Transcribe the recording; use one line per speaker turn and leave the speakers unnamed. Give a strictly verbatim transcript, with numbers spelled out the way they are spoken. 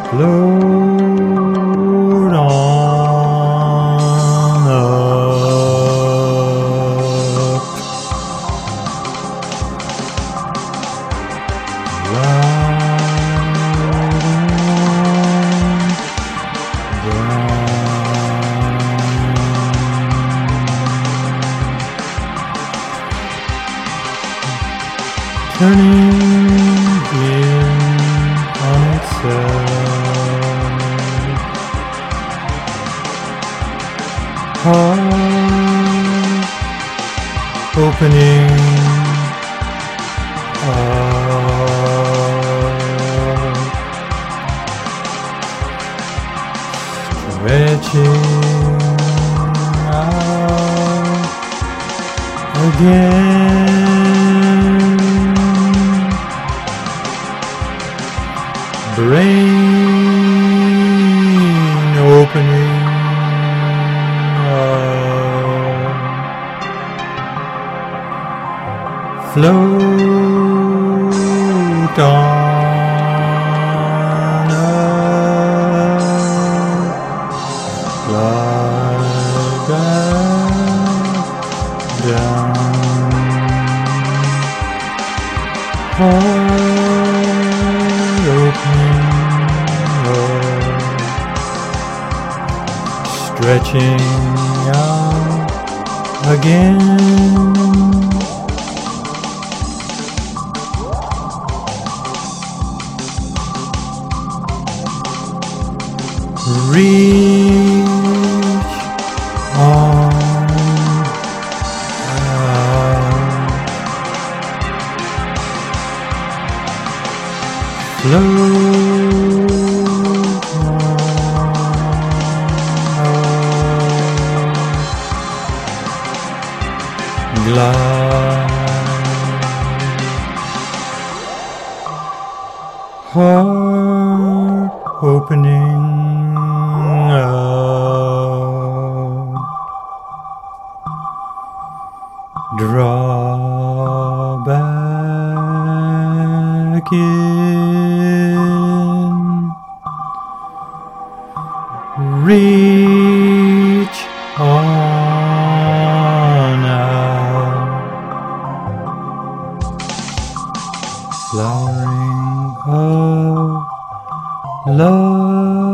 Float on up, turning in on itself, heart opening up, stretching out again, brain opening up, float on up, glide back down, heart opening up, stretching out again, reach on out, float on out, glide, heart opening up, draw back in, reach on out, flowering of love.